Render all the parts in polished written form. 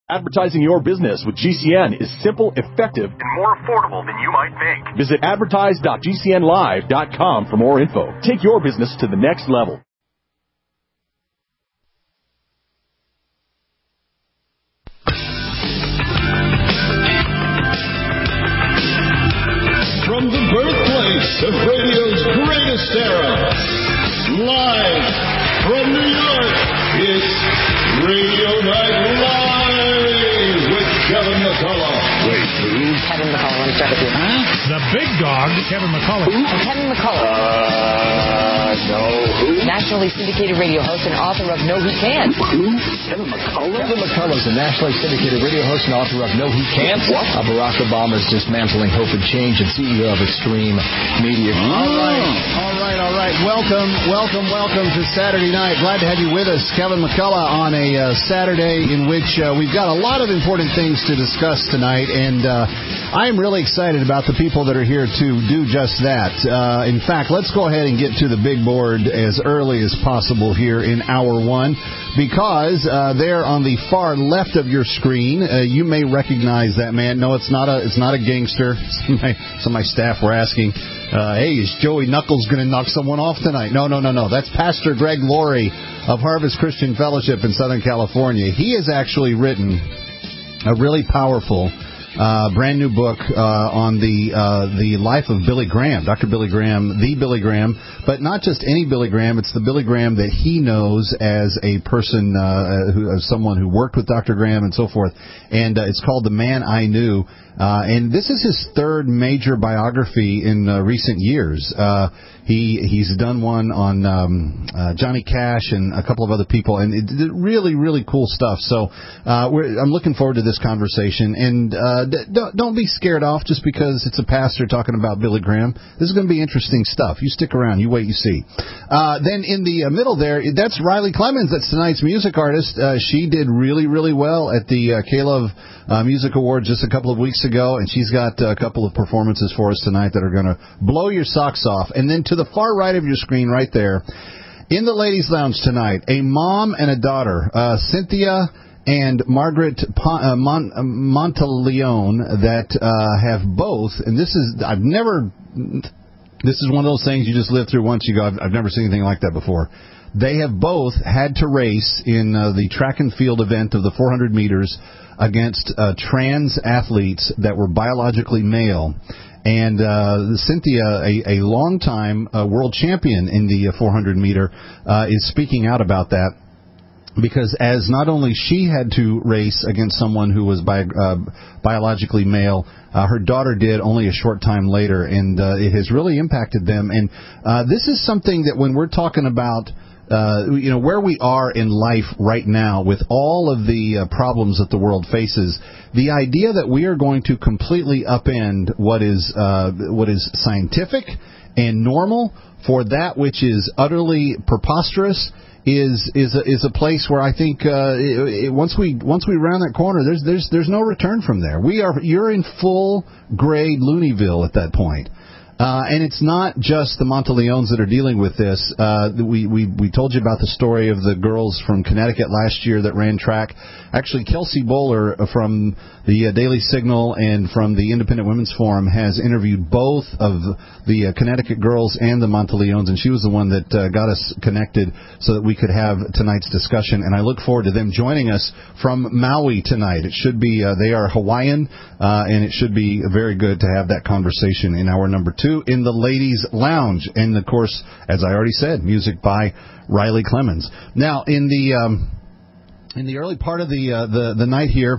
Advertising your business with GCN is simple, effective, and more affordable than you might think. Visit advertise.gcnlive.com for more info. Take your business to the next level. From the birthplace of radio's greatest era, live from New York, it's Radio Night Live with Kevin McCullough. Wait, who? Kevin McCullough, let me start with you. Huh? The big dog, Kevin McCullough. Who? Kevin McCullough. No, who? Nationally syndicated radio host and author of No He Can't. Who? Kevin McCullough? Kevin McCullough is a nationally syndicated radio host and author of No He Can't. What? Barack Obama's Dismantling Hope and Change and CEO of Extreme Media. All right. Welcome to Saturday night. Glad to have you with us, Kevin McCullough, on a Saturday in which we've got a lot of important things to discuss tonight, and I am really excited about the people that are here to do just that. In fact, let's go ahead and get to the big board as early as possible here in hour one, because there on the far left of your screen, you may recognize that man. No, it's not a gangster. Some of my staff were asking, hey, is Joey Knuckles going to knock someone off tonight? No. That's Pastor Greg Laurie of Harvest Christian Fellowship in Southern California. He has actually written a really powerful brand new book on the life of Billy Graham, Dr. Billy Graham, the Billy Graham, but not just any Billy Graham. It's the Billy Graham that he knows as a person, as someone who worked with Dr. Graham and so forth. And it's called The Man I Knew. And this is his third major biography in recent years. He's done one on Johnny Cash and a couple of other people, and it really, really cool stuff. So I'm looking forward to this conversation. And don't be scared off just because it's a pastor talking about Billy Graham. This is going to be interesting stuff. You stick around. You wait, you see. Then in the middle there, that's Riley Clemens. That's tonight's music artist. She did really, really well at the K-Love Music Awards just a couple of weeks ago, and she's got a couple of performances for us tonight that are going to blow your socks off. And then to the far right of your screen right there, in the ladies' lounge tonight, a mom and a daughter, Cynthia and Margaret Monteleone, that have both, and this is one of those things you just live through once. You go, I've never seen anything like that before. They have both had to race in the track and field event of the 400 meters against trans athletes that were biologically male. And Cynthia, a longtime world champion in the 400 meter, is speaking out about that. Because as not only she had to race against someone who was biologically male, her daughter did only a short time later, and it has really impacted them. And this is something that when we're talking about where we are in life right now with all of the problems that the world faces, the idea that we are going to completely upend what is scientific and normal for that which is utterly preposterous is a place where I think once we round that corner, there's no return from there. You're in full grade Looneyville at that point. And it's not just the Monteleones that are dealing with this. We told you about the story of the girls from Connecticut last year that ran track. Actually, Kelsey Bowler from the Daily Signal and from the Independent Women's Forum has interviewed both of the Connecticut girls and the Monteleones, and she was the one that got us connected so that we could have tonight's discussion. And I look forward to them joining us from Maui tonight. It should be they are Hawaiian, and it should be very good to have that conversation in hour number 2 in the ladies' lounge. And of course, as I already said, music by Riley Clemens. Now, in the early part of the night here,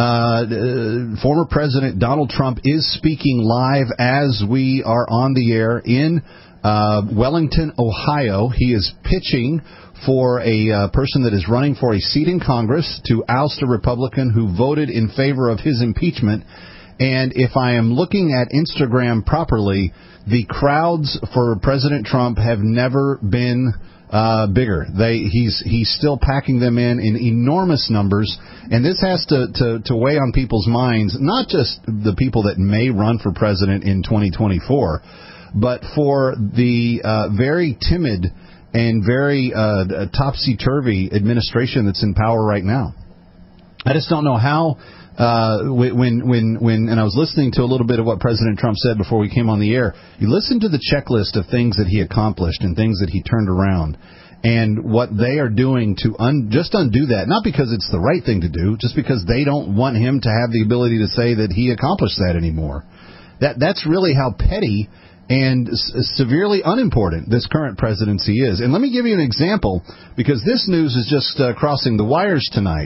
former President Donald Trump is speaking live as we are on the air in Wellington, Ohio. He is pitching for a person that is running for a seat in Congress to oust a Republican who voted in favor of his impeachment. And if I am looking at Instagram properly, the crowds for President Trump have never been bigger. He's still packing them in enormous numbers, and this has to weigh on people's minds, not just the people that may run for president in 2024, but for the very timid and very topsy-turvy administration that's in power right now. I just don't know how. When and I was listening to a little bit of what President Trump said before we came on the air. You listen to the checklist of things that he accomplished and things that he turned around, and what they are doing to just undo that. Not because it's the right thing to do, just because they don't want him to have the ability to say that he accomplished that anymore. That's really how petty and severely unimportant this current presidency is. And let me give you an example, because this news is just crossing the wires tonight.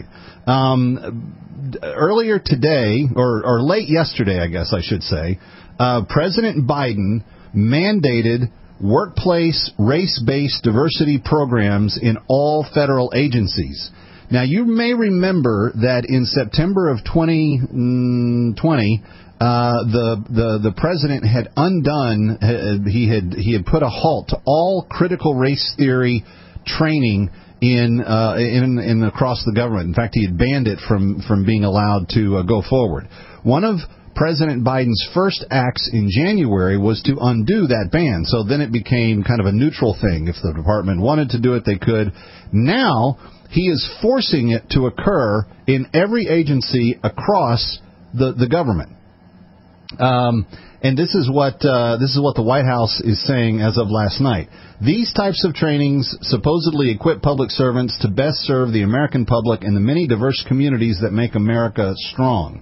Earlier today, or late yesterday, I guess I should say, President Biden mandated workplace race-based diversity programs in all federal agencies. Now, you may remember that in September of 2020, the president had undone, he had put a halt to all critical race theory training in across the government. In fact, he had banned it from being allowed to go forward. One of President Biden's first acts in January was to undo that ban. So then it became kind of a neutral thing. If the department wanted to do it, they could. Now he is forcing it to occur in every agency across the government. And this is what the White House is saying as of last night. These types of trainings supposedly equip public servants to best serve the American public and the many diverse communities that make America strong.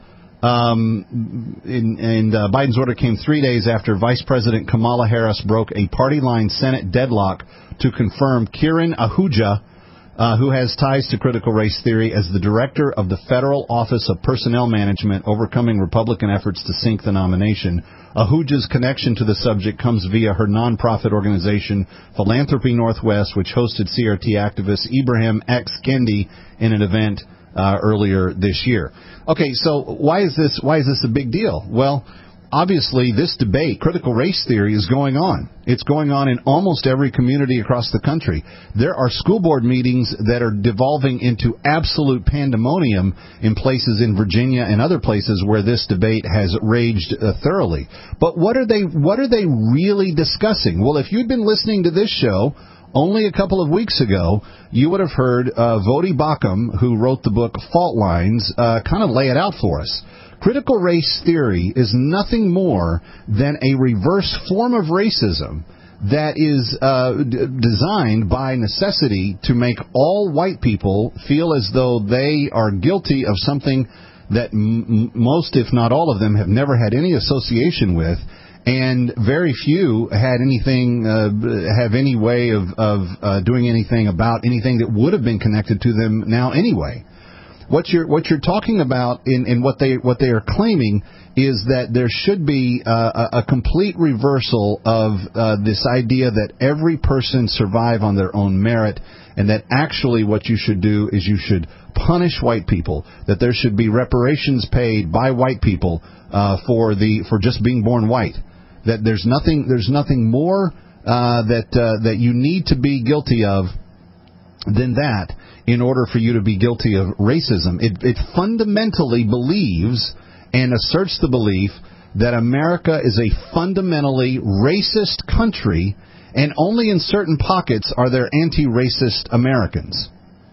Biden's order came 3 days after Vice President Kamala Harris broke a party-line Senate deadlock to confirm Kiran Ahuja, who has ties to critical race theory, as the director of the Federal Office of Personnel Management, overcoming Republican efforts to sink the nomination. Ahuja's connection to the subject comes via her nonprofit organization, Philanthropy Northwest, which hosted CRT activist Ibrahim X. Kendi in an event earlier this year. Okay, so why is this a big deal? Well, obviously, this debate, critical race theory, is going on. It's going on in almost every community across the country. There are school board meetings that are devolving into absolute pandemonium in places in Virginia and other places where this debate has raged thoroughly. But what are they really discussing? Well, if you'd been listening to this show only a couple of weeks ago, you would have heard Vodi Bakum, who wrote the book Fault Lines, kind of lay it out for us. Critical race theory is nothing more than a reverse form of racism that is designed by necessity to make all white people feel as though they are guilty of something that most, if not all of them, have never had any association with, and very few had anything, have any way of doing anything about anything that would have been connected to them now anyway. What you're talking about in what they are claiming is that there should be a complete reversal of this idea that every person survive on their own merit, and that actually what you should do is you should punish white people, that there should be reparations paid by white people for just being born white. That there's nothing more that you need to be guilty of than that in order for you to be guilty of racism. It fundamentally believes and asserts the belief that America is a fundamentally racist country, and only in certain pockets are there anti-racist Americans.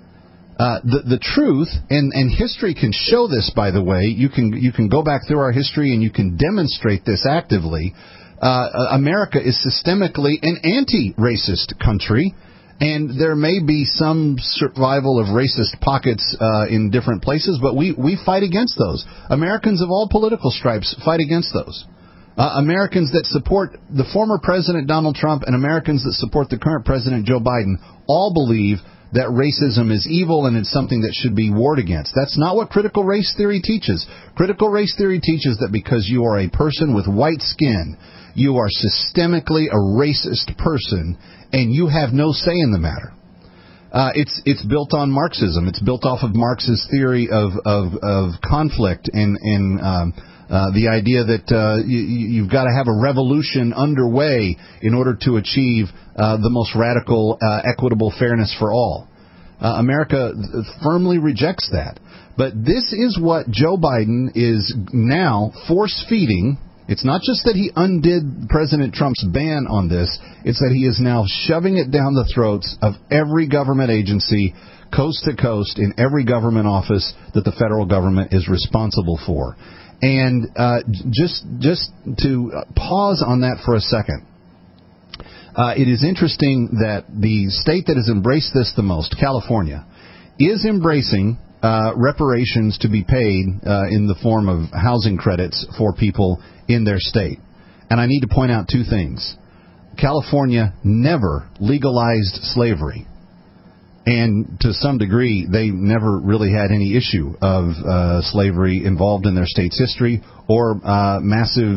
The truth, and history can show this, by the way. You can go back through our history and you can demonstrate this actively. America is systemically an anti-racist country, and there may be some survival of racist pockets in different places, but we fight against those. Americans of all political stripes fight against those. Americans that support the former President Donald Trump and Americans that support the current President Joe Biden all believe that racism is evil and it's something that should be warred against. That's not what critical race theory teaches. Critical race theory teaches that because you are a person with white skin, you are systemically a racist person, and you have no say in the matter. It's built on Marxism. It's built off of Marx's theory of conflict and the idea that you've got to have a revolution underway in order to achieve the most radical, equitable fairness for all. America firmly rejects that. But this is what Joe Biden is now force-feeding It's not just that he undid President Trump's ban on this, it's that he is now shoving it down the throats of every government agency, coast to coast, in every government office that the federal government is responsible for. And just to pause on that for a second, it is interesting that the state that has embraced this the most, California, is embracing reparations to be paid in the form of housing credits for people in their state. And I need to point out two things. California never legalized slavery. And to some degree, they never really had any issue of slavery involved in their state's history or massive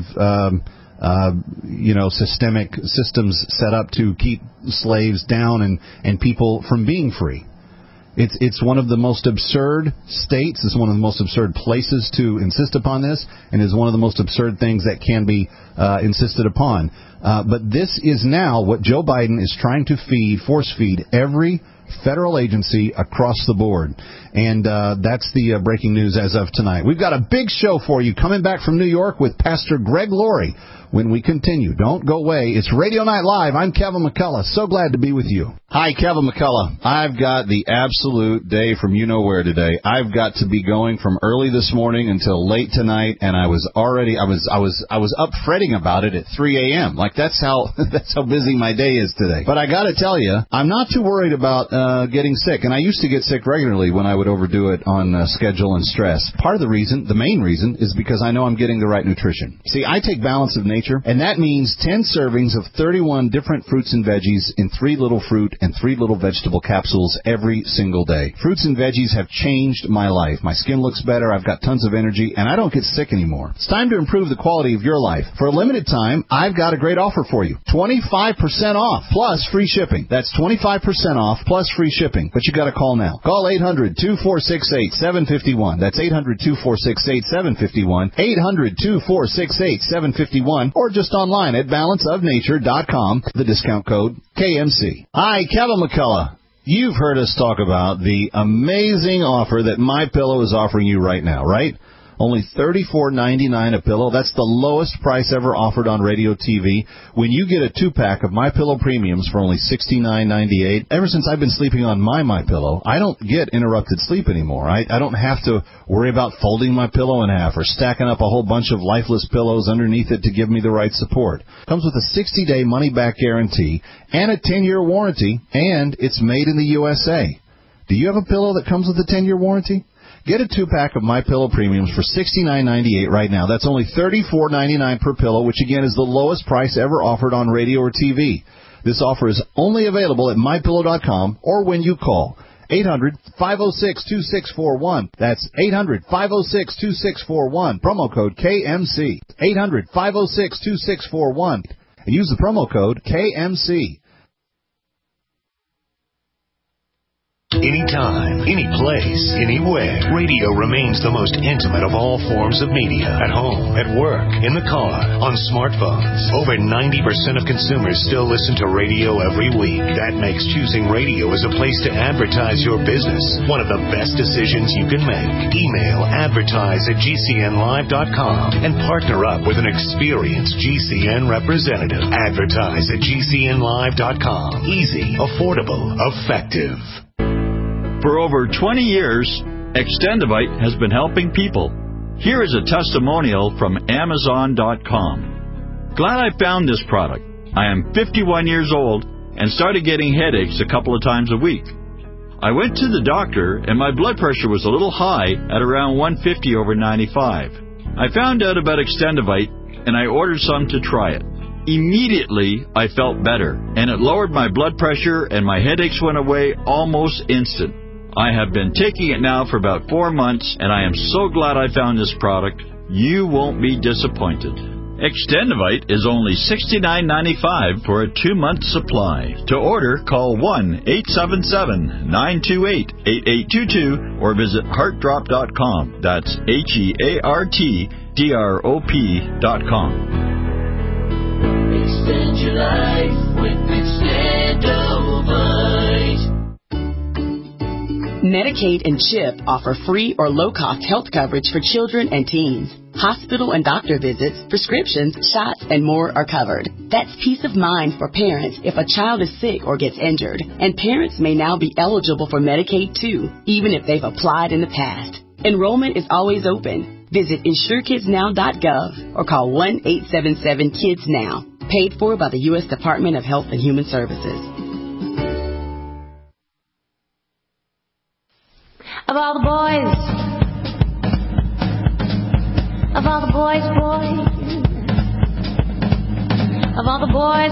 systemic systems set up to keep slaves down and people from being free. It's one of the most absurd states. It's one of the most absurd places to insist upon this, and is one of the most absurd things that can be insisted upon. But this is now what Joe Biden is trying to force feed every federal agency across the board. And that's the breaking news as of tonight. We've got a big show for you coming back from New York with Pastor Greg Laurie when we continue. Don't go away. It's Radio Night Live. I'm Kevin McCullough. So glad to be with you. Hi, Kevin McCullough. I've got the absolute day from you-know-where today. I've got to be going from early this morning until late tonight, and I was up fretting about it at 3 a.m. Like that's how busy my day is today. But I got to tell you, I'm not too worried about getting sick, and I used to get sick regularly when I would overdo it on schedule and stress. Part of the reason, the main reason, is because I know I'm getting the right nutrition. See, I take Balance of Nature, and that means 10 servings of 31 different fruits and veggies in 3 little fruit and 3 little vegetable capsules every single day. Fruits and veggies have changed my life. My skin looks better, I've got tons of energy, and I don't get sick anymore. It's time to improve the quality of your life. For a limited time, I've got a great offer for you. 25% off plus free shipping. That's 25% off plus free shipping. But you got to call now. Call 800-2468-751. That's 800-2468-751. 800-2468-751. Or just online at balanceofnature.com. The discount code KMC. Hi, Kevin McCullough. You've heard us talk about the amazing offer that MyPillow is offering you right now, right? Only $34.99 a pillow. That's the lowest price ever offered on radio TV. When you get a 2-pack of MyPillow Premiums for only $69.98, ever since I've been sleeping on my MyPillow, I don't get interrupted sleep anymore. I don't have to worry about folding my pillow in half or stacking up a whole bunch of lifeless pillows underneath it to give me the right support. Comes with a 60-day money-back guarantee and a 10-year warranty, and it's made in the USA. Do you have a pillow that comes with a 10-year warranty? Get a 2-pack of MyPillow Premiums for $69.98 right now. That's only $34.99 per pillow, which again is the lowest price ever offered on radio or TV. This offer is only available at MyPillow.com or when you call 800-506-2641. That's 800-506-2641. Promo code KMC. 800-506-2641. And use the promo code KMC. Anytime, any place, anywhere. Radio remains the most intimate of all forms of media. At home, at work, in the car, on smartphones. Over 90% of consumers still listen to radio every week. That makes choosing radio as a place to advertise your business one of the best decisions you can make. Email advertise@gcnlive.com and partner up with an experienced GCN representative. Advertise@gcnlive.com. Easy, affordable, effective. For over 20 years, Extendivite has been helping people. Here is a testimonial from Amazon.com. Glad I found this product. I am 51 years old and started getting headaches a couple of times a week. I went to the doctor and my blood pressure was a little high at around 150 over 95. I found out about Extendivite and I ordered some to try it. Immediately, I felt better, and it lowered my blood pressure and my headaches went away almost instant. I have been taking it now for about 4 months, and I am so glad I found this product. You won't be disappointed. Extendivite is only $69.95 for a 2-month supply. To order, call 1-877-928-8822 or visit heartdrop.com. That's HEARTDROP.com. Extend your life with Extendovite. Medicaid and CHIP offer free or low-cost health coverage for children and teens. Hospital and doctor visits, prescriptions, shots, and more are covered. That's peace of mind for parents if a child is sick or gets injured. And parents may now be eligible for Medicaid, too, even if they've applied in the past. Enrollment is always open. Visit InsureKidsNow.gov or call 1-877-KIDS-NOW. Paid for by the U.S. Department of Health and Human Services. Of all the boys, of all the boys, of all the boys,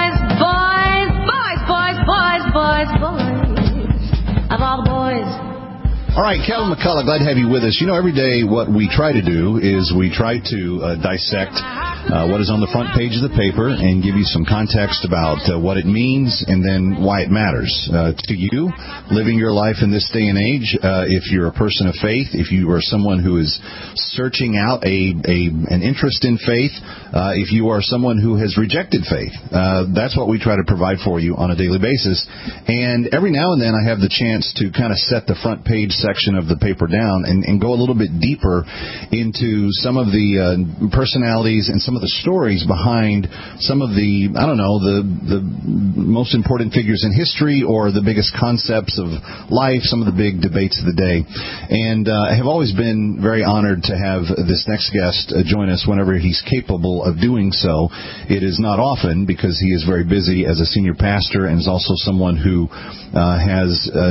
of all the boys. All right, Kevin McCullough, glad to have you with us. You know, every day what we try to do is we try to dissect what is on the front page of the paper and give you some context about what it means and then why it matters to you living your life in this day and age. If you're a person of faith, if you are someone who is searching out an interest in faith, if you are someone who has rejected faith, that's what we try to provide for you on a daily basis. And every now and then I have the chance to kind of set the front page section of the paper down and go a little bit deeper into some of the personalities and some of the stories behind some of the, I don't know, the most important figures in history or the biggest concepts of life, some of the big debates of the day. And I have always been very honored to have this next guest join us whenever he's capable of doing so. It is not often because he is very busy as a senior pastor and is also someone who has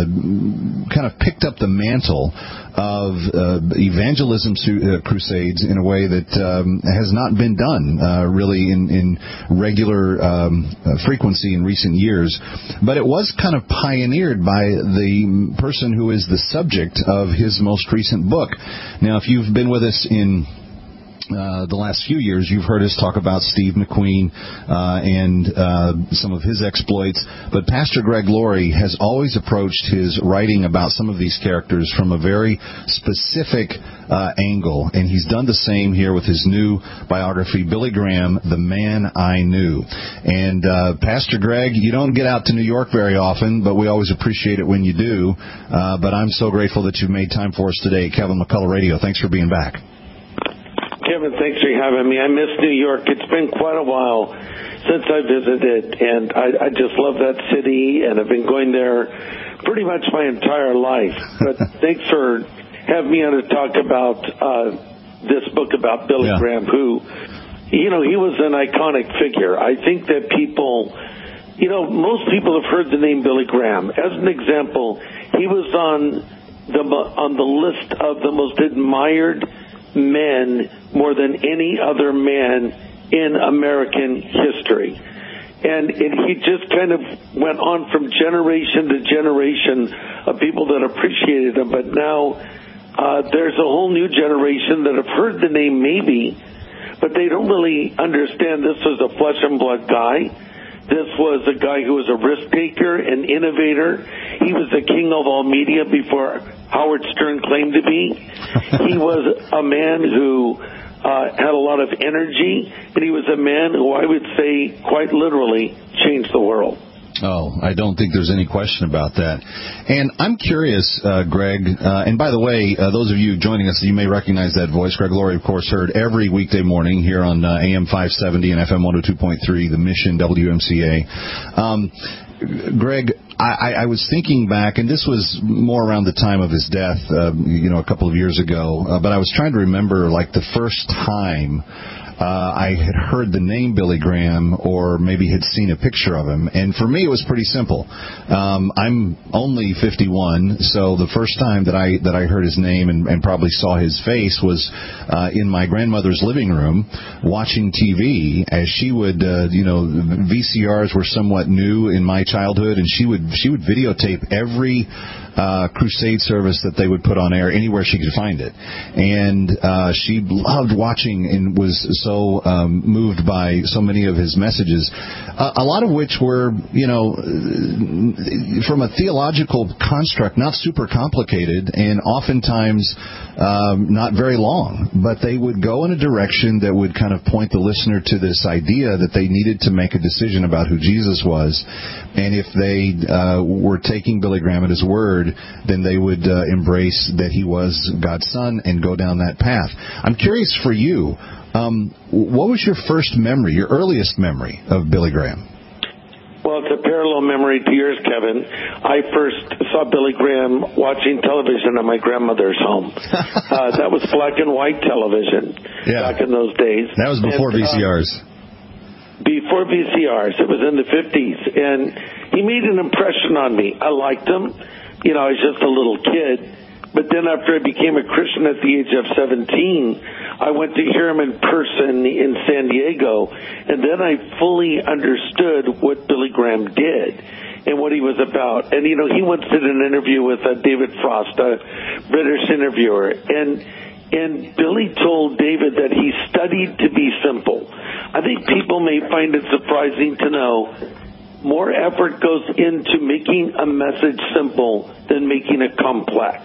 kind of picked up the mantle of evangelism crusades in a way that has not been done really in regular frequency in recent years. But it was kind of pioneered by the person who is the subject of his most recent book. Now, if you've been with us in the last few years, you've heard us talk about Steve McQueen and some of his exploits, but Pastor Greg Laurie has always approached his writing about some of these characters from a very specific angle, and he's done the same here with his new biography, Billy Graham, The Man I Knew. And Pastor Greg, you don't get out to New York very often, but we always appreciate it when you do. But I'm so grateful that you've made time for us today at Kevin McCullough Radio. Thanks for being back. Kevin, thanks for having me. I miss New York. It's been quite a while since I visited, and I just love that city, and I've been going there pretty much my entire life. But thanks for having me on to talk about this book about Billy Graham, who, you know, he was an iconic figure. I think that people, you know, most people have heard the name Billy Graham. As an example, he was on the list of the most admired men more than any other man in American history. And he just kind of went on from generation to generation of people that appreciated him. But now there's a whole new generation that have heard the name maybe, but they don't really understand this was a flesh and blood guy. This was a guy who was a risk taker, an innovator. He was the king of all media before Howard Stern claimed to be. He was a man who had a lot of energy, and he was a man who I would say quite literally changed the world. Oh, I don't think there's any question about that. And I'm curious, Greg, and by the way, those of you joining us, you may recognize that voice. Greg Laurie, of course, heard every weekday morning here on AM 570 and FM 102.3, the Mission WMCA. Greg, I was thinking back, and this was more around the time of his death, a couple of years ago, but I was trying to remember, like, the first time I had heard the name Billy Graham or maybe had seen a picture of him. And for me, it was pretty simple. I'm only 51, so the first time that I heard his name and probably saw his face was in my grandmother's living room watching TV, as she would, VCRs were somewhat new in my childhood, and she would videotape every crusade service that they would put on air anywhere she could find it. And she loved watching and was so moved by so many of his messages, a lot of which were, from a theological construct, not super complicated and oftentimes not very long, but they would go in a direction that would kind of point the listener to this idea that they needed to make a decision about who Jesus was. and if they were taking Billy Graham at his word, then they would embrace that he was God's son and go down that path. I'm curious for you, what was your first memory, your earliest memory of Billy Graham? Well, it's a parallel memory to yours, Kevin. I first saw Billy Graham watching television at my grandmother's home. That was black and white television back in those days. That was before VCRs. Before VCRs. It was in the 50s. And he made an impression on me. I liked him. You know, I was just a little kid. But then after I became a Christian at the age of 17, I went to hear him in person in San Diego, and then I fully understood what Billy Graham did and what he was about. And, you know, he once did an interview with David Frost, a British interviewer, and Billy told David that he studied to be simple. I think people may find it surprising to know more effort goes into making a message simple than making it complex.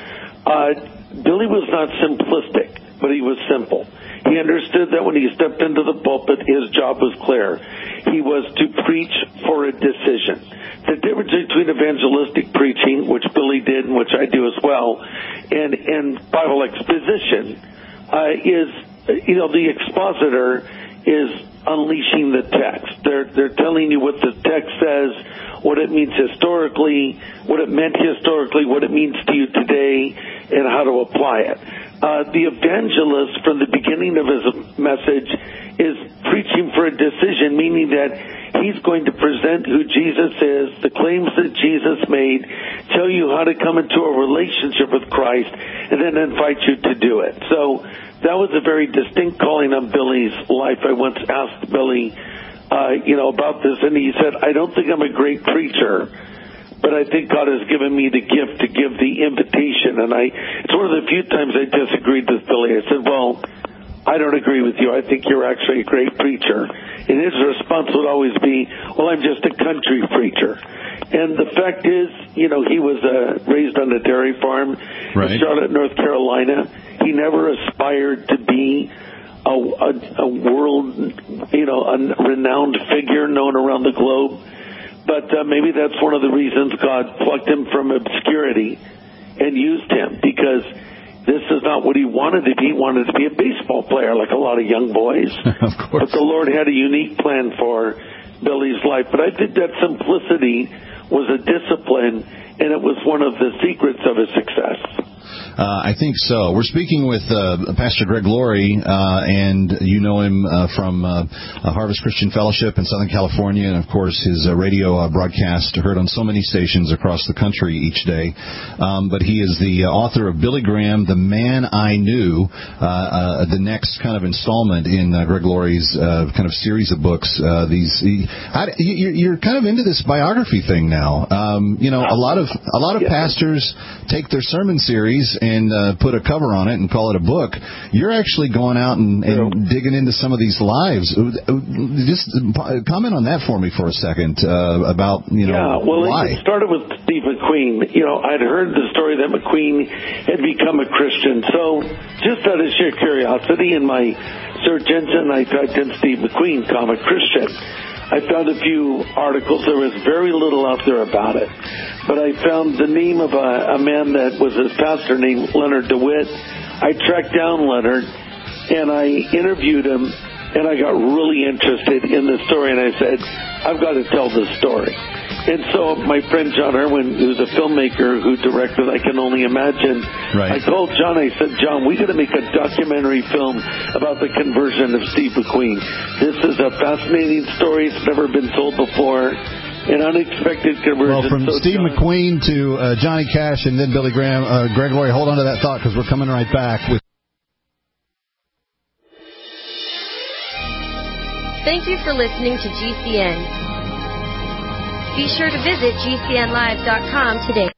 Billy was not simplistic, but he was simple. He understood that when he stepped into the pulpit, his job was clear. He was to preach for a decision. The difference between evangelistic preaching, which Billy did and which I do as well, and Bible exposition is, you know, the expositor is unleashing the text. They're telling you what the text says, what it means historically, what it meant historically, what it means to you today, and how to apply it. The evangelist, from the beginning of his message, is preaching for a decision, meaning that he's going to present who Jesus is, the claims that Jesus made, tell you how to come into a relationship with Christ, and then invite you to do it. So that was a very distinct calling on Billy's life. I once asked Billy, about this, and he said, I don't think I'm a great preacher, but I think God has given me the gift to give the invitation. And it's one of the few times I disagreed with Billy. I said, well, I don't agree with you. I think you're actually a great preacher. And his response would always be, well, I'm just a country preacher. And the fact is, he was raised on a dairy farm in Charlotte, North Carolina. He never aspired to be a world, a renowned figure known around the globe. But maybe that's one of the reasons God plucked him from obscurity and used him, because this is not what he wanted to be. He wanted to be a baseball player like a lot of young boys. Of course. But the Lord had a unique plan for Billy's life. But I think that simplicity was a discipline, and it was one of the secrets of his success. I think so. We're speaking with Pastor Greg Laurie, and you know him from Harvest Christian Fellowship in Southern California, and, of course, his radio broadcast heard on so many stations across the country each day. But he is the author of Billy Graham, The Man I Knew, the next kind of installment in Greg Laurie's kind of series of books. You're kind of into this biography thing now. A lot of pastors take their sermon series and put a cover on it and call it a book. You're actually going out and digging into some of these lives. Just comment on that for me for a second about, why. It started with Steve McQueen. I'd heard the story that McQueen had become a Christian. So just out of sheer curiosity in my search engine, I typed in Steve McQueen, Christian. I found a few articles. There was very little out there about it. But I found the name of a man that was his pastor named Leonard DeWitt. I tracked down Leonard, and I interviewed him, and I got really interested in the story, and I said, I've got to tell this story. And so my friend John Irwin, who's a filmmaker who directed I Can Only Imagine, I called John. I said, John, we got to make a documentary film about the conversion of Steve McQueen. This is a fascinating story. It's never been told before. An unexpected conversion. Well, from Steve McQueen to Johnny Cash and then Billy Graham, Greg Laurie, hold on to that thought because we're coming right back with. Thank you for listening to GCN. Be sure to visit GCNlive.com today.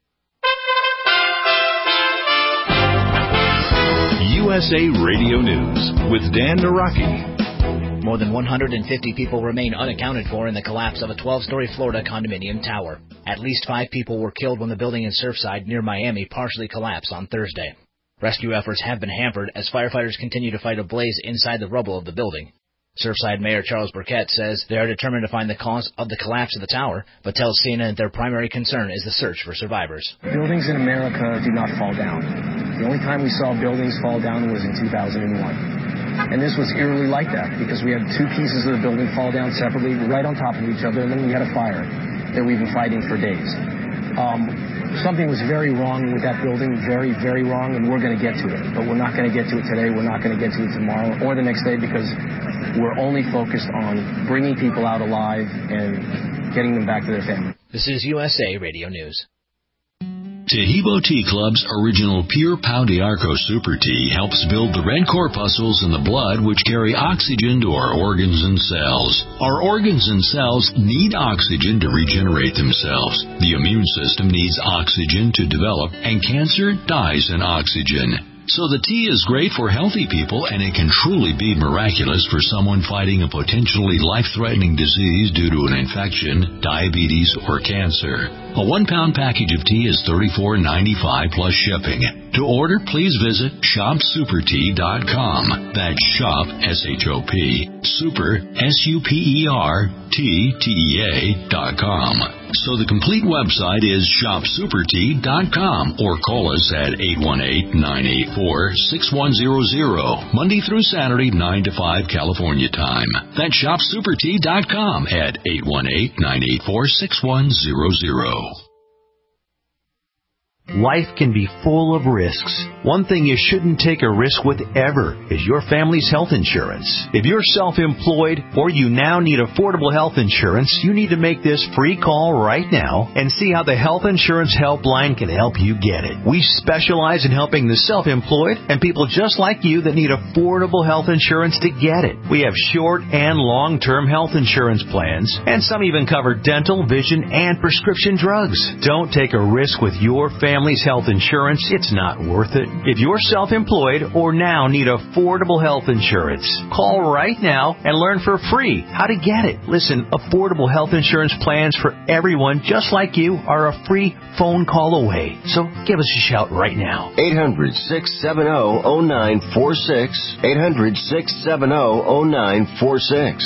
USA Radio News with Dan Naraki. More than 150 people remain unaccounted for in the collapse of a 12-story Florida condominium tower. At least 5 people were killed when the building in Surfside near Miami partially collapsed on Thursday. Rescue efforts have been hampered as firefighters continue to fight a blaze inside the rubble of the building. Surfside Mayor Charles Burkett says they are determined to find the cause of the collapse of the tower, but tells CNN their primary concern is the search for survivors. Buildings in America do not fall down. The only time we saw buildings fall down was in 2001. And this was eerily like that because we had two pieces of the building fall down separately, right on top of each other, and then we had a fire that we've been fighting for days. Something was very wrong with that building, very, very wrong, and we're going to get to it. But we're not going to get to it today. We're not going to get to it tomorrow or the next day because we're only focused on bringing people out alive and getting them back to their family. This is USA Radio News. Tahibo Tea Club's original Pure Pau d'Arco Super Tea helps build the red corpuscles in the blood which carry oxygen to our organs and cells. Our organs and cells need oxygen to regenerate themselves. The immune system needs oxygen to develop, and cancer dies in oxygen. So the tea is great for healthy people, and it can truly be miraculous for someone fighting a potentially life-threatening disease due to an infection, diabetes, or cancer. A 1-pound package of tea is $34.95 plus shipping. To order, please visit shopsupertea.com. That's shop, S-H-O-P, super, S-U-P-E-R-T-T-E-A.com. So the complete website is shopsupertea.com or call us at 818-984-6100, Monday through Saturday, 9 to 5 California time. That's shopsupertea.com at 818-984-6100. Life can be full of risks. One thing you shouldn't take a risk with ever is your family's health insurance. If you're self-employed or you now need affordable health insurance, you need to make this free call right now and see how the Health Insurance Helpline can help you get it. We specialize in helping the self-employed and people just like you that need affordable health insurance to get it. We have short and long-term health insurance plans, and some even cover dental, vision, and prescription drugs. Don't take a risk with your family's health insurance. It's not worth it. If you're self-employed or now need affordable health insurance, call right now and learn for free how to get it. Listen, affordable health insurance plans for everyone just like you are a free phone call away. So give us a shout right now. 800-670-0946. 800-670-0946.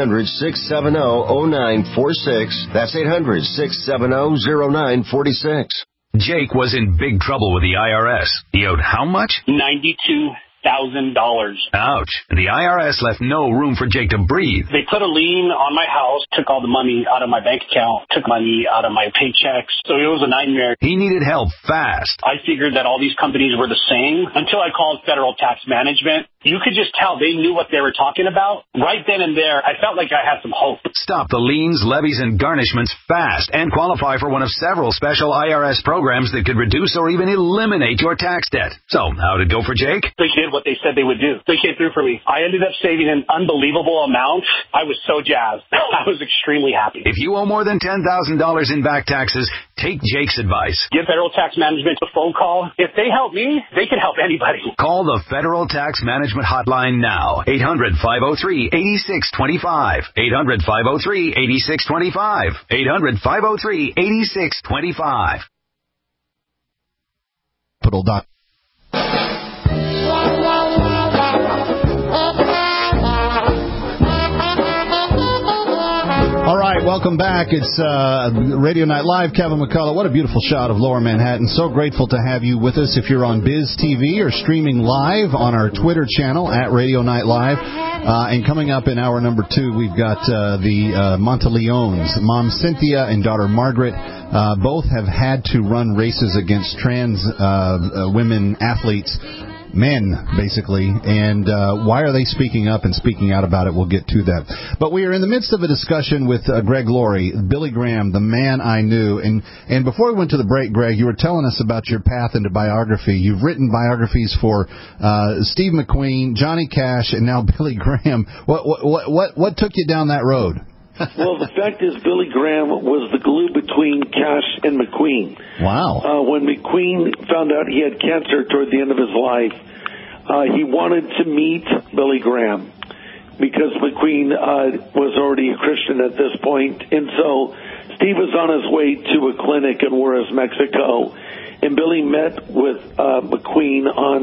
800-670-0946. That's 800-670-0946. Jake was in big trouble with the IRS. He owed how much? $92,000. Ouch. And the IRS left no room for Jake to breathe. They put a lien on my house, took all the money out of my bank account, took money out of my paychecks. So it was a nightmare. He needed help fast. I figured that all these companies were the same until I called Federal Tax Management. You could just tell they knew what they were talking about. Right then and there, I felt like I had some hope. Stop the liens, levies, and garnishments fast and qualify for one of several special IRS programs that could reduce or even eliminate your tax debt. So, how'd it go for Jake? They did what they said they would do. They came through for me. I ended up saving an unbelievable amount. I was so jazzed. I was extremely happy. If you owe more than $10,000 in back taxes, take Jake's advice. Give Federal Tax Management a phone call. If they help me, they can help anybody. Call the Federal Tax Management hotline now. 800-503-8625. 800-503-8625. 800-503-8625. All right, welcome back. It's Radio Night Live. Kevin McCullough. What a beautiful shot of Lower Manhattan. So grateful to have you with us if you're on Biz TV or streaming live on our Twitter channel at Radio Night Live. And coming up in hour number 2, we've got the Monteleones. Mom Cynthia and daughter Margaret both have had to run races against trans women athletes. Men, basically, and why are they speaking up and speaking out about it? We'll get to that. But we are in the midst of a discussion with Greg Laurie, Billy Graham, the man I knew. And before we went to the break, Greg, you were telling us about your path into biography. You've written biographies for Steve McQueen, Johnny Cash, and now Billy Graham. What took you down that road? Well, the fact is, Billy Graham was the glue between Cash and McQueen. Wow. When McQueen found out he had cancer toward the end of his life, he wanted to meet Billy Graham because McQueen was already a Christian at this point. And so Steve was on his way to a clinic in Juarez, Mexico, and Billy met with McQueen on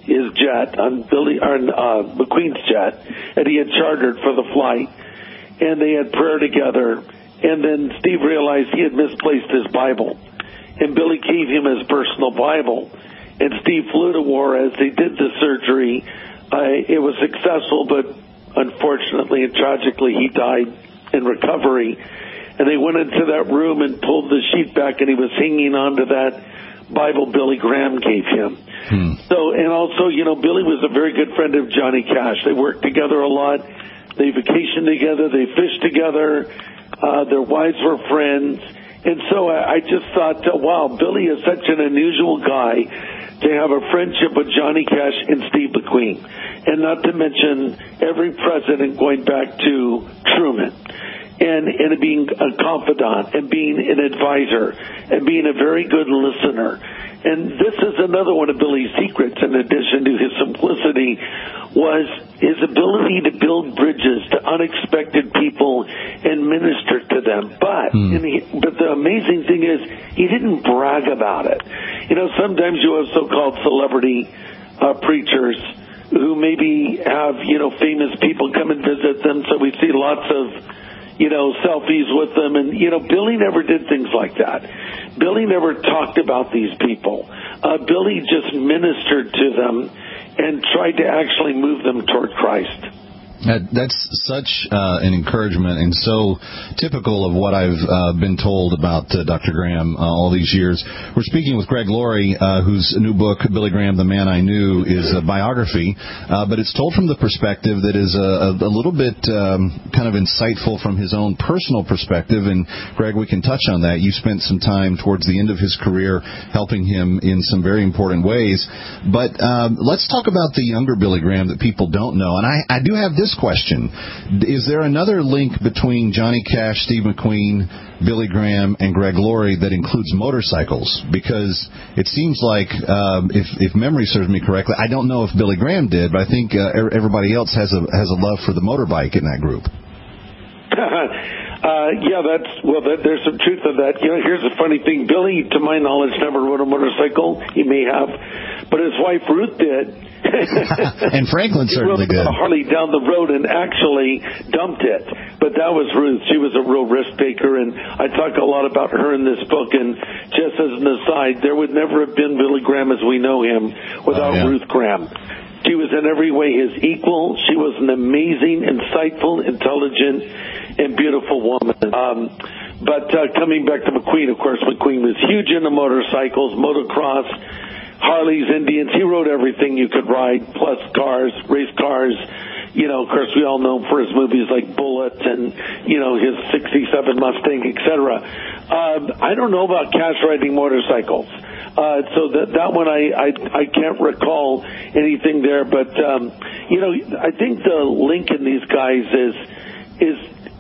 his jet, on McQueen's jet, and he had chartered for the flight, and they had prayer together, and then Steve realized he had misplaced his Bible, and Billy gave him his personal Bible, and Steve flew to war. As they did the surgery, it was successful, but unfortunately and tragically, he died in recovery. And they went into that room and pulled the sheet back, and he was hanging on to that Bible Billy Graham gave him. So, and also, Billy was a very good friend of Johnny Cash. They worked together a lot. They vacationed together. They fished together. Their wives were friends. And so I just thought, wow, Billy is such an unusual guy to have a friendship with Johnny Cash and Steve McQueen. And not to mention every president going back to Truman. And being a confidant and being an advisor and being a very good listener. And this is another one of Billy's secrets, in addition to his simplicity, was his ability to build bridges to unexpected people and minister to them. But the amazing thing is he didn't brag about it. Sometimes you have so-called celebrity preachers who maybe have, famous people come and visit them, so we see lots of selfies with them. And, Billy never did things like that. Billy never talked about these people. Billy just ministered to them and tried to actually move them toward Christ. That's such an encouragement and so typical of what I've been told about Dr. Graham all these years. We're speaking with Greg Laurie, whose new book, Billy Graham, The Man I Knew, is a biography, but it's told from the perspective that is a little bit kind of insightful from his own personal perspective. And, Greg, we can touch on that. You spent some time towards the end of his career helping him in some very important ways. But let's talk about the younger Billy Graham that people don't know. And I do have this question. Is there another link between Johnny Cash, Steve McQueen, Billy Graham, and Greg Laurie that includes motorcycles? Because it seems like, if memory serves me correctly, I don't know if Billy Graham did, but I think everybody else has a love for the motorbike in that group. There's some truth to that. Here's a funny thing. Billy, to my knowledge, never rode a motorcycle. He may have, but his wife Ruth did. And Franklin certainly did. He rode a Harley down the road and actually dumped it. But that was Ruth. She was a real risk taker, and I talk a lot about her in this book. And just as an aside, there would never have been Billy Graham as we know him without Ruth Graham. She was in every way his equal. She was an amazing, insightful, intelligent, and beautiful woman. But coming back to McQueen, of course, McQueen was huge into motorcycles, motocross, Harleys, Indians. He rode everything you could ride, plus cars, race cars. Of course, we all know him for his movies like Bullet and, his 67 Mustang, etc. I don't know about Cash riding motorcycles. So that one I can't recall anything there. But, I think the link in these guys is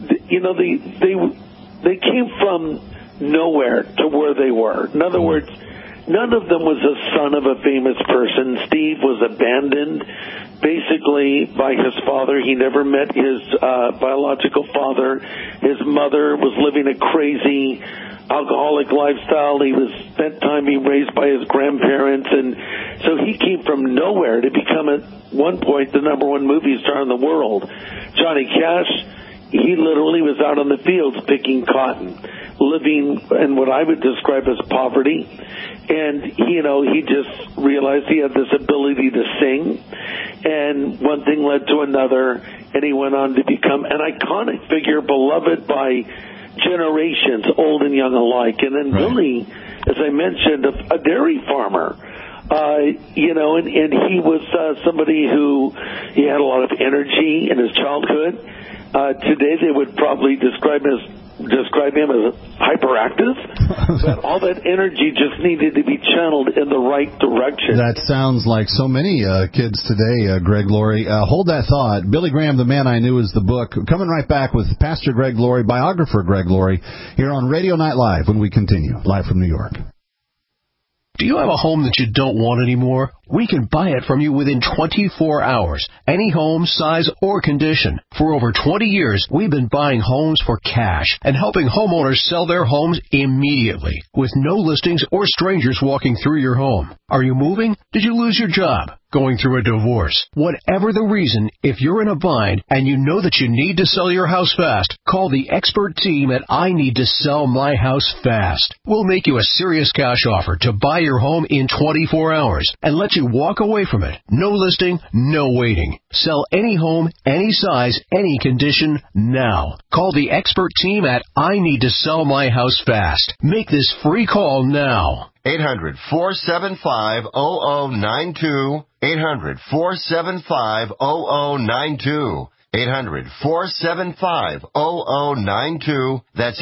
they came from nowhere to where they were. In other words, none of them was a son of a famous person. Steve was abandoned basically by his father. He never met his biological father. His mother was living a crazy alcoholic lifestyle. He was spent time being raised by his grandparents, and so he came from nowhere to become at one point the number one movie star in the world. Johnny Cash, he literally was out on the fields picking cotton, living in what I would describe as poverty. And, he just realized he had this ability to sing, and one thing led to another, and he went on to become an iconic figure, beloved by generations, old and young alike. And then Billy, as I mentioned, a dairy farmer. And he was somebody who he had a lot of energy in his childhood. Today they would probably describe him as hyperactive, but all that energy just needed to be channeled in the right direction. That sounds like so many kids today, Greg Laurie. Hold that thought. Billy Graham, The Man I Knew is the book. Coming right back with Pastor Greg Laurie, biographer Greg Laurie, here on Radio Night Live when we continue, live from New York. Do you have a home that you don't want anymore? We can buy it from you within 24 hours. Any home, size, or condition. For over 20 years, we've been buying homes for cash and helping homeowners sell their homes immediately with no listings or strangers walking through your home. Are you moving? Did you lose your job? going through a divorce. Whatever the reason, if you're in a bind and you know that you need to sell your house fast, call the expert team at I Need to Sell My House Fast. We'll make you a serious cash offer to buy your home in 24 hours and let you walk away from it. No listing, no waiting. Sell any home, any size, any condition, now. Call the expert team at I Need to Sell My House Fast. Make this free call now. 800-475-0092. 800-475-0092. 800-475-0092. That's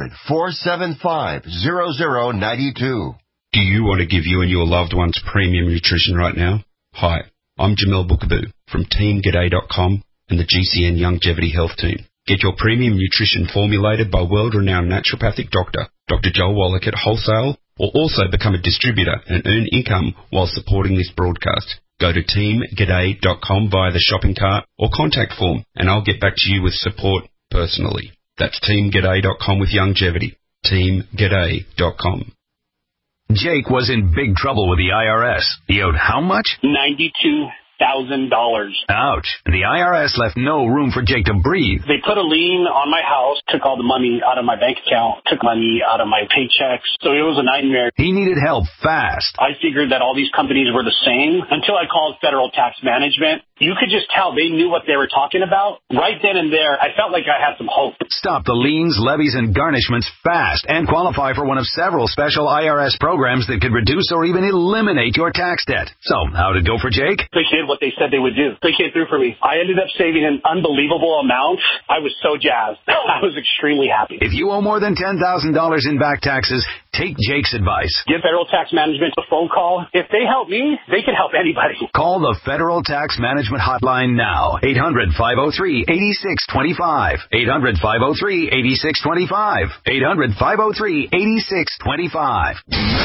800-475-0092. Do you want to give you and your loved ones premium nutrition right now? Hi, I'm Jamel Bookaboo from TeamGaday.com and the GCN Longevity Health Team. Get your premium nutrition formulated by world-renowned naturopathic doctor, Dr. Joel Wallach at Wholesale, or also become a distributor and earn income while supporting this broadcast. Go to TeamGaday.com via the shopping cart or contact form, and I'll get back to you with support personally. That's TeamGaday.com with longevity. TeamGaday.com. Jake was in big trouble with the IRS. He owed how much? $92,000. Ouch. The IRS left no room for Jake to breathe. They put a lien on my house, took all the money out of my bank account, took money out of my paychecks. So it was a nightmare. He needed help fast. I figured that all these companies were the same until I called Federal Tax Management. You could just tell they knew what they were talking about. Right then and there, I felt like I had some hope. Stop the liens, levies, and garnishments fast and qualify for one of several special IRS programs that could reduce or even eliminate your tax debt. So, how'd it go for Jake? They did what they said they would do. They came through for me. I ended up saving an unbelievable amount. I was so jazzed. I was extremely happy. If you owe more than $10,000 in back taxes, take Jake's advice. Give Federal Tax Management a phone call. If they help me, they can help anybody. Call the Federal Tax Management Hotline now. 800-503-8625. 800-503-8625. 800-503-8625.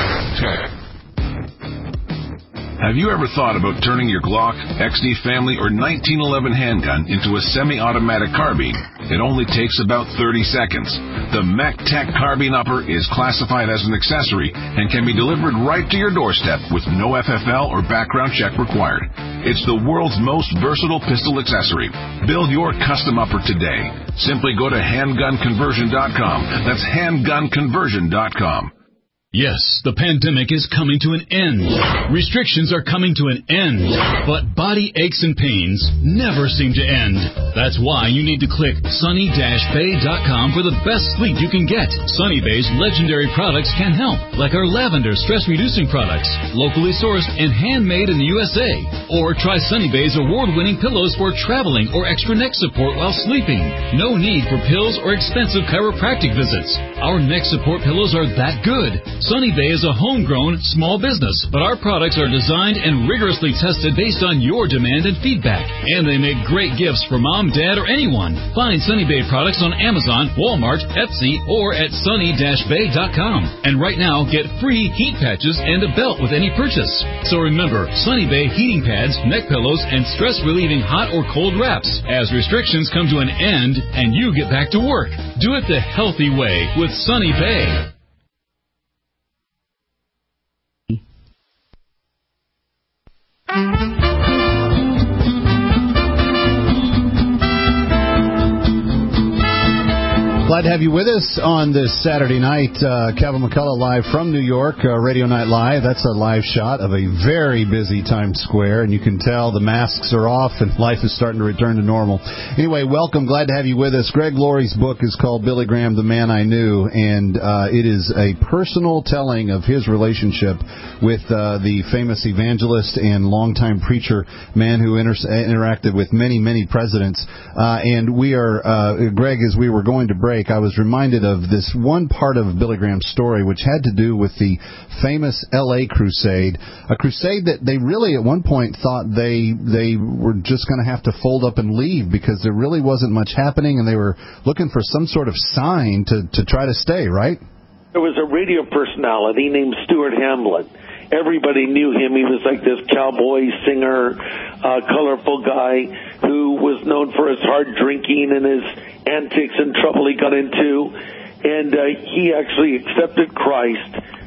Have you ever thought about turning your Glock, XD Family, or 1911 handgun into a semi-automatic carbine? It only takes about 30 seconds. The MechTech Carbine Upper is classified as an accessory and can be delivered right to your doorstep with no FFL or background check required. It's the world's most versatile pistol accessory. Build your custom upper today. Simply go to handgunconversion.com. That's handgunconversion.com. Yes, the pandemic is coming to an end. Restrictions are coming to an end. But body aches and pains never seem to end. That's why you need to click sunny-bay.com for the best sleep you can get. Sunny Bay's legendary products can help, like our lavender stress-reducing products, locally sourced and handmade in the USA. Or try Sunny Bay's award-winning pillows for traveling or extra neck support while sleeping. No need for pills or expensive chiropractic visits. Our neck support pillows are that good. Sunny Bay is a homegrown small business, but our products are designed and rigorously tested based on your demand and feedback. And they make great gifts for mom, dad, or anyone. Find Sunny Bay products on Amazon, Walmart, Etsy, or at sunny-bay.com. And right now, get free heat patches and a belt with any purchase. So remember, Sunny Bay heating pads, neck pillows, and stress-relieving hot or cold wraps as restrictions come to an end and you get back to work. Do it the healthy way with Sunny Bay. Glad to have you with us on this Saturday night. Kevin McCullough live from New York, Radio Night Live. That's a live shot of a very busy Times Square, and you can tell the masks are off and life is starting to return to normal. Anyway, welcome. Glad to have you with us. Greg Laurie's book is called Billy Graham, The Man I Knew, and it is a personal telling of his relationship with the famous evangelist and longtime preacher, man who interacted with many, many presidents. And we are, Greg, as we were going to break, I was reminded of this one part of Billy Graham's story, which had to do with the famous L.A. crusade, a crusade that they really at one point thought they were just going to have to fold up and leave because there really wasn't much happening, and they were looking for some sort of sign to try to stay, right? There was a radio personality named Stuart Hamlin. Everybody knew him. He was like this cowboy singer, colorful guy who was known for his hard drinking and his antics and trouble he got into. And he actually accepted Christ,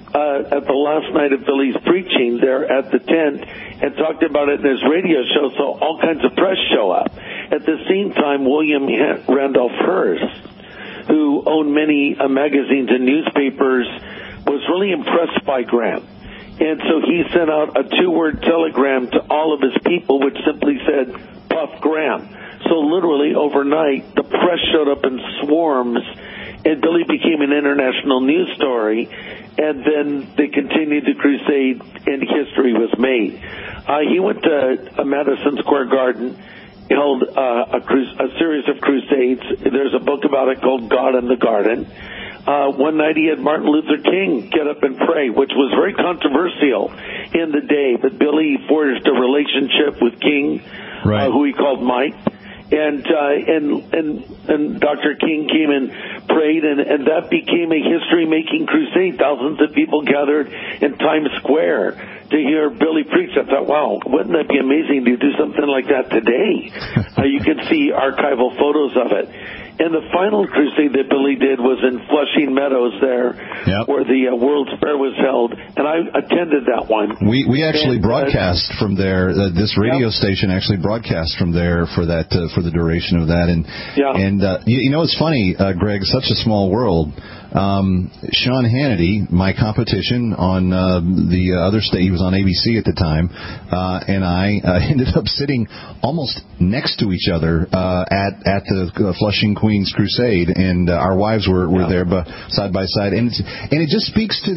at the last night of Billy's preaching there at the tent and talked about it in his radio show, so all kinds of press show up. At the same time, William Randolph Hearst, who owned many magazines and newspapers, was really impressed by Graham. And so he sent out a 2-word telegram to all of his people, which simply said, Puff Graham. So literally overnight, the press showed up in swarms, and Billy became an international news story. And then they continued the crusade, and history was made. He went to Madison Square Garden, held a series of crusades. There's a book about it called God in the Garden. One night he had Martin Luther King get up and pray, which was very controversial in the day. But Billy forged a relationship with King, who he called Mike. And Dr. King came and prayed, and that became a history-making crusade. Thousands of people gathered in Times Square to hear Billy preach. I thought, wow, wouldn't that be amazing to do something like that today? You can see archival photos of it. And the final crusade that Billy did was in Flushing Meadows there, where the World's Fair was held, and I attended that one. We actually broadcast from there. This radio station actually broadcast from there for that for the duration of that. And you know, it's funny, Greg, such a small world. Sean Hannity, my competition on the other state, he was on ABC at the time, and I ended up sitting almost next to each other at the Flushing Queens Crusade, and our wives were there side by side, and it just speaks to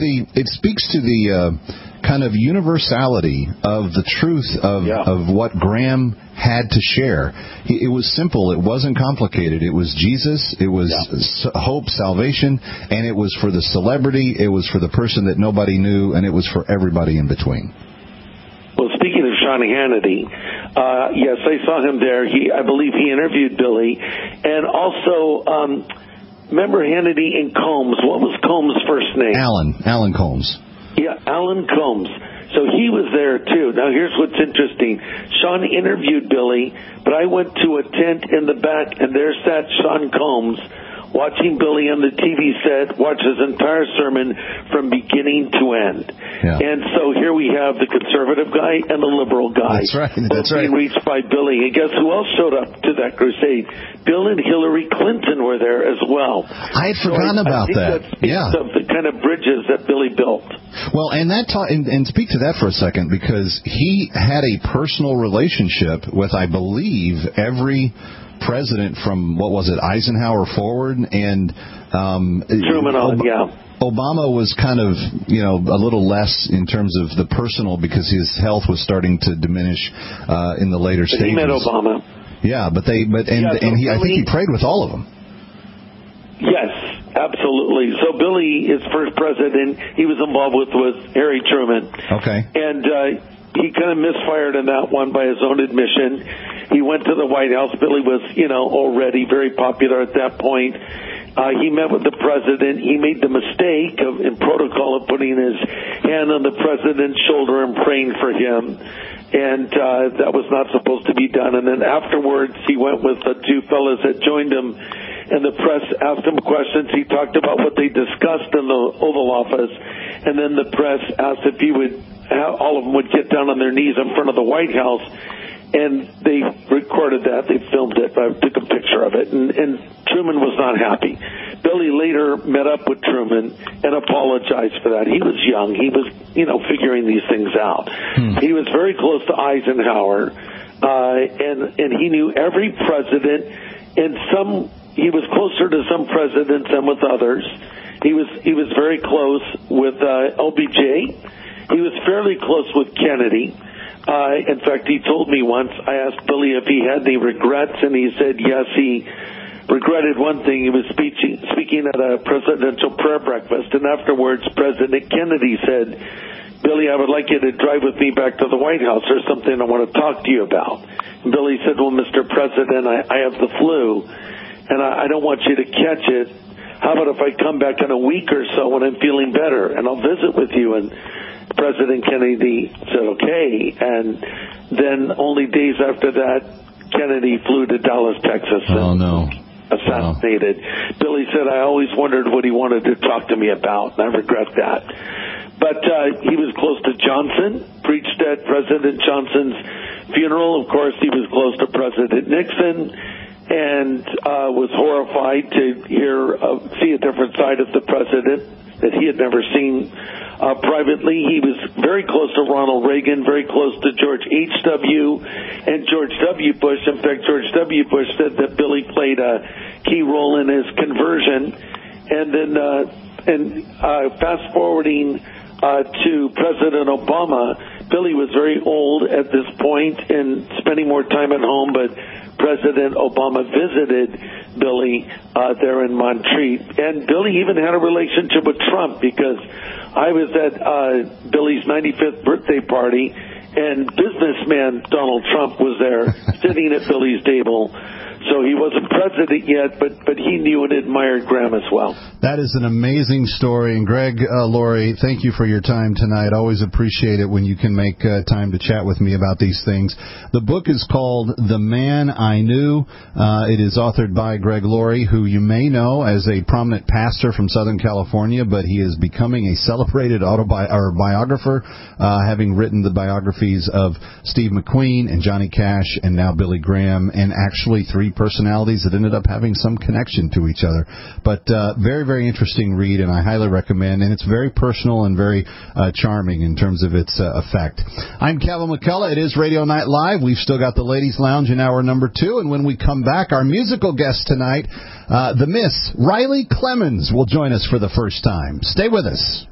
the kind of universality of the truth of what Graham had to share. It was simple. It wasn't complicated. It was Jesus. It was hope, salvation, and it was for the celebrity. It was for the person that nobody knew, and it was for everybody in between. Well, speaking of Sean Hannity, yes, I saw him there. I believe he interviewed Billy, and also remember Hannity and Combs. What was Combs' first name? Alan Combs. Yeah, Alan Combs. So he was there, too. Now, here's what's interesting. Sean interviewed Billy, but I went to a tent in the back, and there sat Sean Combs watching Billy on the TV set, watch his entire sermon from beginning to end. And so here we have the conservative guy and the liberal guy. That's right. Being reached by Billy. And guess who else showed up to that crusade? Bill and Hillary Clinton were there as well. I had forgotten about that. Of the kind of bridges that Billy built. Well, and speak to that for a second, because he had a personal relationship with, I believe, every president from, what was it, Eisenhower forward, and Truman Obama was kind of, a little less in terms of the personal, because his health was starting to diminish in the later stages. He met Obama. Yeah, I think he prayed with all of them. Yes, absolutely. So Billy, his first president, he was involved with Harry Truman. Okay. And he kind of misfired in that one by his own admission. He went to the White House. Billy was, already very popular at that point. He met with the president. He made the mistake in protocol of putting his hand on the president's shoulder and praying for him. And that was not supposed to be done. And then afterwards, he went with the two fellas that joined him, and the press asked him questions. He talked about what they discussed in the Oval Office, and then the press asked if he would, all of them would get down on their knees in front of the White House, and they recorded that. They filmed it. I took a picture of it, and Truman was not happy. Billy later met up with Truman and apologized for that. He was young. He was, figuring these things out. He was very close to Eisenhower, and he knew every president, and he was closer to some presidents than with others. He was very close with LBJ. He was fairly close with Kennedy. In fact, he told me once, I asked Billy if he had any regrets, and he said yes, he regretted one thing. He was speaking at a presidential prayer breakfast, and afterwards President Kennedy said, Billy, I would like you to drive with me back to the White House. There's something I want to talk to you about. And Billy said, well, Mr. President, I have the flu, and I don't want you to catch it. How about if I come back in a week or so when I'm feeling better, and I'll visit with you? And President Kennedy said, okay. And then only days after that, Kennedy flew to Dallas, Texas. Assassinated. Billy said, I always wondered what he wanted to talk to me about, and I regret that. But he was close to Johnson, preached at President Johnson's funeral. Of course, he was close to President Nixon, and was horrified to see a different side of the president that he had never seen privately. He was very close to Ronald Reagan, very close to George H.W. and George W. Bush. In fact, George W. Bush said that Billy played a key role in his conversion. And then fast forwarding to President Obama, Billy was very old at this point and spending more time at home, but President Obama visited Billy there in Montreat. And Billy even had a relationship with Trump, because I was at Billy's 95th birthday party, and businessman Donald Trump was there sitting at Billy's table. So he wasn't president yet, but he knew and admired Graham as well. That is an amazing story. And Greg Laurie, thank you for your time tonight. Always appreciate it when you can make time to chat with me about these things. The book is called The Man I Knew. It is authored by Greg Laurie, who you may know as a prominent pastor from Southern California, but he is becoming a celebrated biographer, having written the biographies of Steve McQueen and Johnny Cash and now Billy Graham, and actually 3 personalities that ended up having some connection to each other. But very, very interesting read, and I highly recommend. And it's very personal and very charming in terms of its effect. I'm Kevin McCullough. It is Radio Night Live. We've still got the Ladies Lounge in hour number 2. And when we come back, our musical guest tonight, the Miss Riley Clemens, will join us for the first time. Stay with us.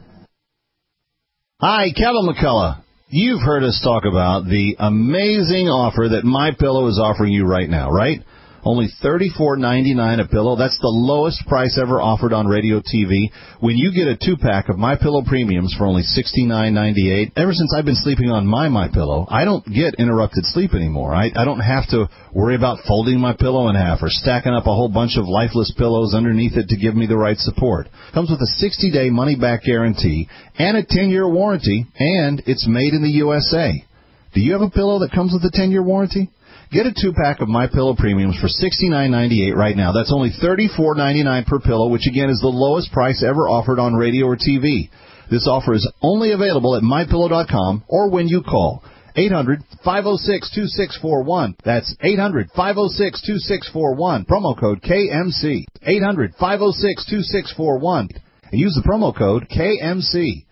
Hi, Kevin McCullough. You've heard us talk about the amazing offer that MyPillow is offering you right now, right? Only $34.99 a pillow. That's the lowest price ever offered on radio TV. When you get a 2-pack of MyPillow Premiums for only $69.98, ever since I've been sleeping on my MyPillow, I don't get interrupted sleep anymore. I don't have to worry about folding my pillow in half or stacking up a whole bunch of lifeless pillows underneath it to give me the right support. Comes with a 60-day money-back guarantee and a 10-year warranty, and it's made in the USA. Do you have a pillow that comes with a 10-year warranty? Get a 2-pack of MyPillow Premiums for $69.98 right now. That's only $34.99 per pillow, which again is the lowest price ever offered on radio or TV. This offer is only available at MyPillow.com or when you call 800-506-2641. That's 800-506-2641. Promo code KMC. 800-506-2641. And use the promo code KMC.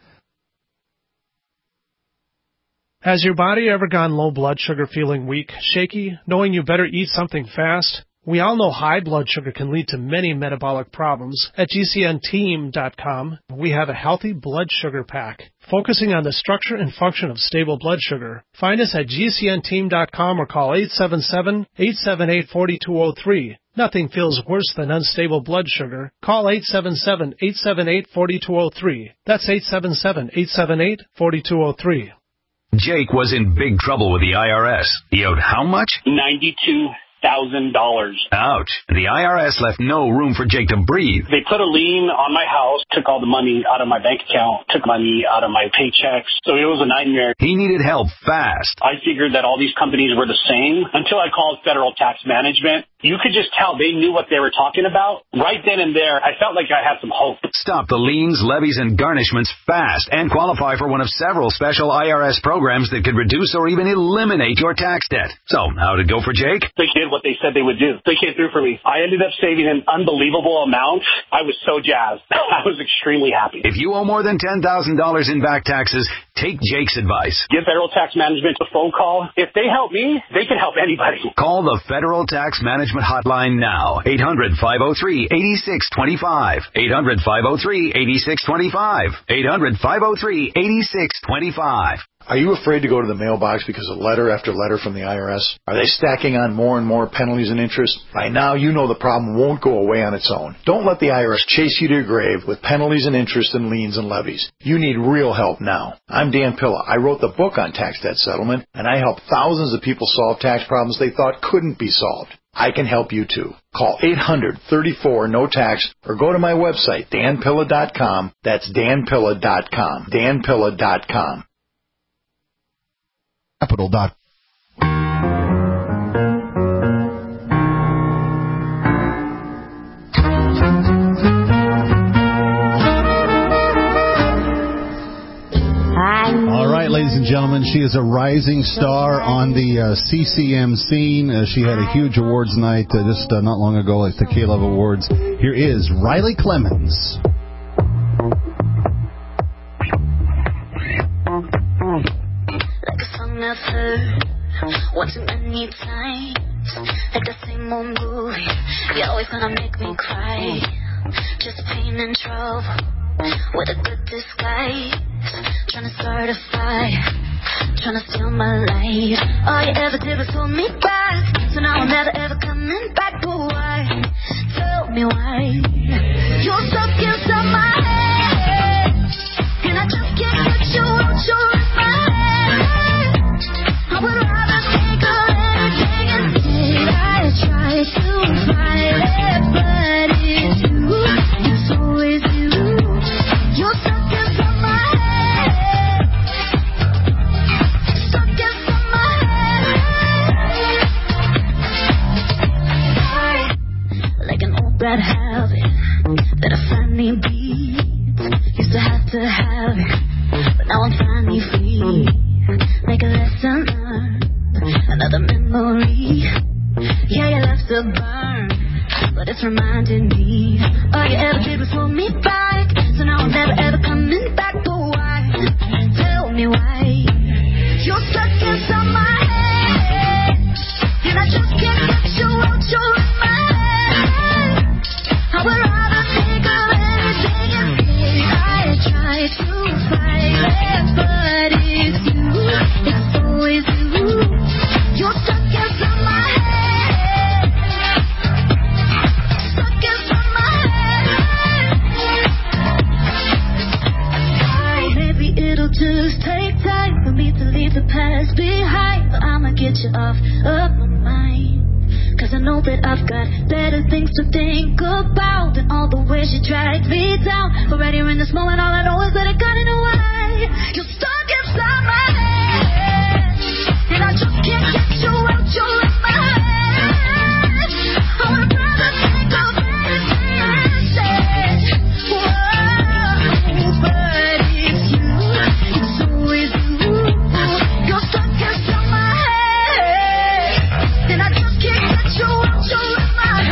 Has your body ever gone low blood sugar, feeling weak, shaky, knowing you better eat something fast? We all know high blood sugar can lead to many metabolic problems. At GCNteam.com, we have a healthy blood sugar pack, focusing on the structure and function of stable blood sugar. Find us at GCNteam.com or call 877-878-4203. Nothing feels worse than unstable blood sugar. Call 877-878-4203. That's 877-878-4203. Jake was in big trouble with the IRS. He owed how much? $92,000. Ouch. The IRS left no room for Jake to breathe. They put a lien on my house, took all the money out of my bank account, took money out of my paychecks. So it was a nightmare. He needed help fast. I figured that all these companies were the same until I called Federal Tax Management. You could just tell they knew what they were talking about. Right then and there, I felt like I had some hope. Stop the liens, levies, and garnishments fast and qualify for one of several special IRS programs that could reduce or even eliminate your tax debt. So, how'd it go for Jake? They did what they said they would do. They came through for me. I ended up saving an unbelievable amount. I was so jazzed. I was extremely happy. If you owe more than $10,000 in back taxes, take Jake's advice. Give Federal Tax Management a phone call. If they help me, they can help anybody. Call the Federal Tax Management hotline now. 800-503-8625. 800-503-8625. 800-503-8625. Are you afraid to go to the mailbox because of letter after letter from the IRS? Are they stacking on more and more penalties and interest? By now, you know the problem won't go away on its own. Don't let the IRS chase you to your grave with penalties and interest and liens and levies. You need real help now. I'm Dan Pilla. I wrote the book on tax debt settlement, and I help thousands of people solve tax problems they thought couldn't be solved. I can help you too. Call 800-34-NO-TAX or go to my website, danpilla.com. That's danpilla.com. danpilla.com. Capital. She is a rising star on the CCM scene. She had a huge awards night just not long ago at the K-Love Awards. Here is Riley Clemens. Like a song I've heard one too many times, like the same old movie. You're always gonna make me cry. Just pain and trouble with a good disguise. Trying to start a fire, trying to steal my life. All you ever did was hold me back, so now I'm never ever coming back. But why? Tell me why. You're stuck inside my head, and I just can't get you out your head. I would rather think of anything instead. I try to fight it, but it's you. It's always you. You're stuck inside my head. Stuck inside my head. Like an old bad habit that I finally beat. Used to have to have it, but now I'm finally free. Like a lesson learned, another memory. Yeah, you left to burn, but it's reminding me. All you ever did was hold me back, so now I'm never ever coming back. But why? Tell me why. You're stuck inside my head, and I just can't get you out your mind. I would rather think of anything instead. I try to fight it, but it's you. It's always you. You're stuck inside my head. Stuck inside my head. Maybe it'll just take time for me to leave the past behind, but I'ma get you off of my mind. 'Cause I know that I've got better things to think about than all the ways you dragged me down. But right here in this moment, all I know is that I got in a way. You're stuck inside my head, and I just can't get you out your mind. I would rather think of anything instead. Whoa, but it's you. It's always you. You're stuck inside my head, and I just can't get you out your mind.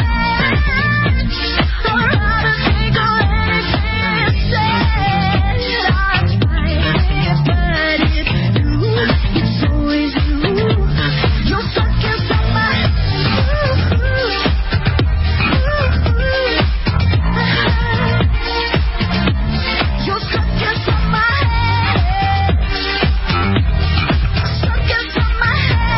I would rather think of anything instead. I'm fighting, but it's you. It's always you. You're stuck inside my head. You're stuck inside my head. Stuck inside my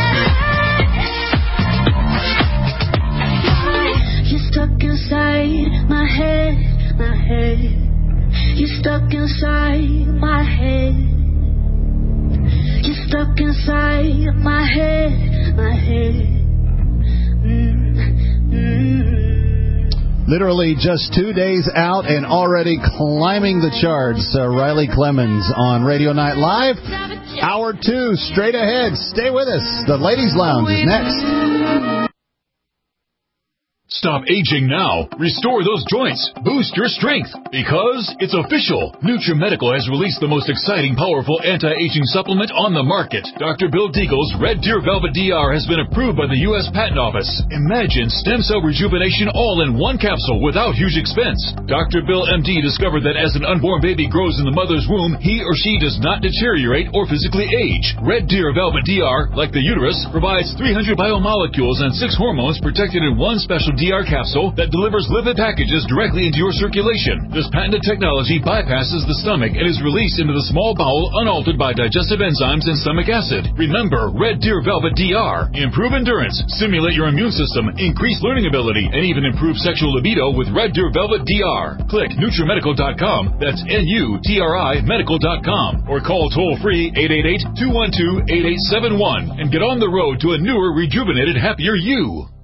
head. You're stuck inside my head, my head. You're stuck inside my head. You're stuck inside my head, my head. Literally just 2 days out and already climbing the charts. Riley Clemens on Radio Night Live. Hour 2, straight ahead. Stay with us. The Ladies Lounge is next. Stop aging now. Restore those joints. Boost your strength. Because it's official. NutriMedical has released the most exciting, powerful anti-aging supplement on the market. Dr. Bill Deagle's Red Deer Velvet DR has been approved by the U.S. Patent Office. Imagine stem cell rejuvenation all in one capsule without huge expense. Dr. Bill MD discovered that as an unborn baby grows in the mother's womb, he or she does not deteriorate or physically age. Red Deer Velvet DR, like the uterus, provides 300 biomolecules and 6 hormones protected in one special DR capsule that delivers lipid packages directly into your circulation. This patented technology bypasses the stomach and is released into the small bowel unaltered by digestive enzymes and stomach acid. Remember, Red Deer Velvet DR. Improve endurance, stimulate your immune system, increase learning ability, and even improve sexual libido with Red Deer Velvet DR. Click NutriMedical.com, that's NUTRI Medical.com, or call toll-free 888-212-8871 and get on the road to a newer, rejuvenated, happier you.